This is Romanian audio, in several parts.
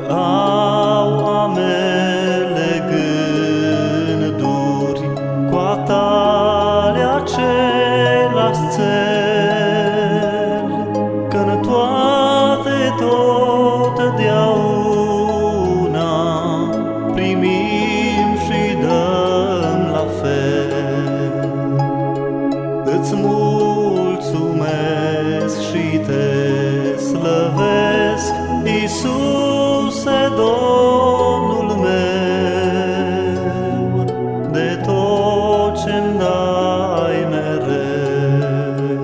au amele gânduri cu-a tale același țel, că-n toate totdeauna primim și dăm la fel. Îți mulțumesc și te slăvesc, Iisuse, Domnul meu, de tot ce-mi dai mereu.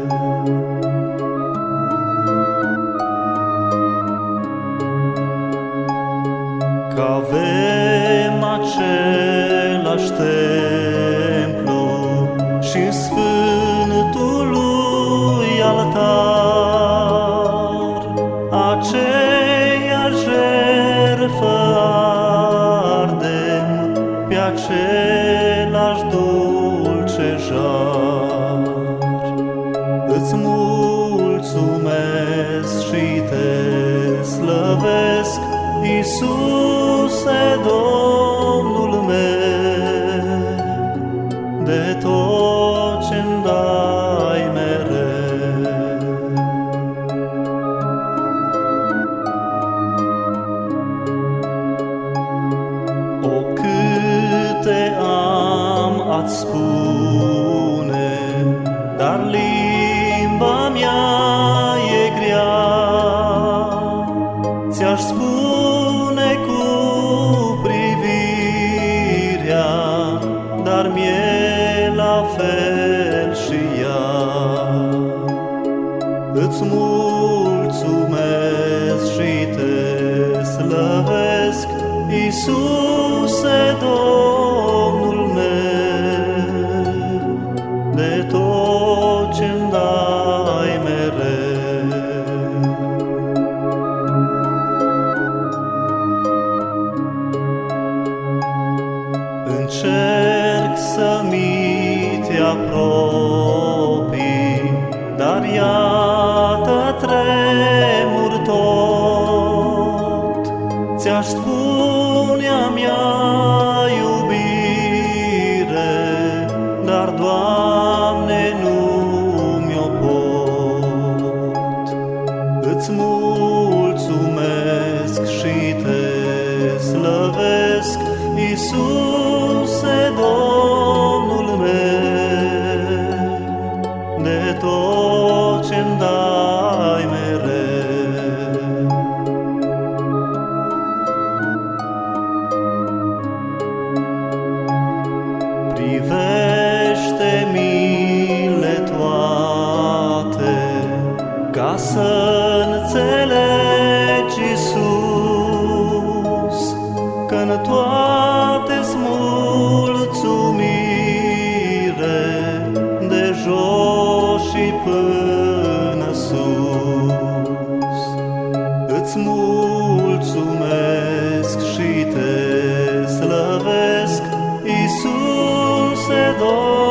Că avem același templu și sfântul lui altar, aceeași jertfă ardem pe același dulce jar. Îți mulțumesc și te slăvesc, Iisuse, Domnul meu, de tot ce-mi dai mereu. O, câte am a-ți spune, dar limba mea e grea. Ți-aș spune cu privirea, dar mi-e la fel și ea. Îți mulțumesc și te slăvesc, Iisuse, Domnul meu, de tot ce-mi dai mereu. Încerc să-mi te apropii, dar iată tremur tot. Ți-aș spune-a mea iubire, dar, Doamne, nu mi-o pot. Îți mulțumesc și te slăvesc, Iisuse, Domnul meu, de tot ce-mi dai mereu. Privește mi-le toate, ca să înțelegi, Iisus, că-n toate-s mulțumire, de jos și până sus. Îți mulțumesc și te slăvesc, Iisuse, Domnul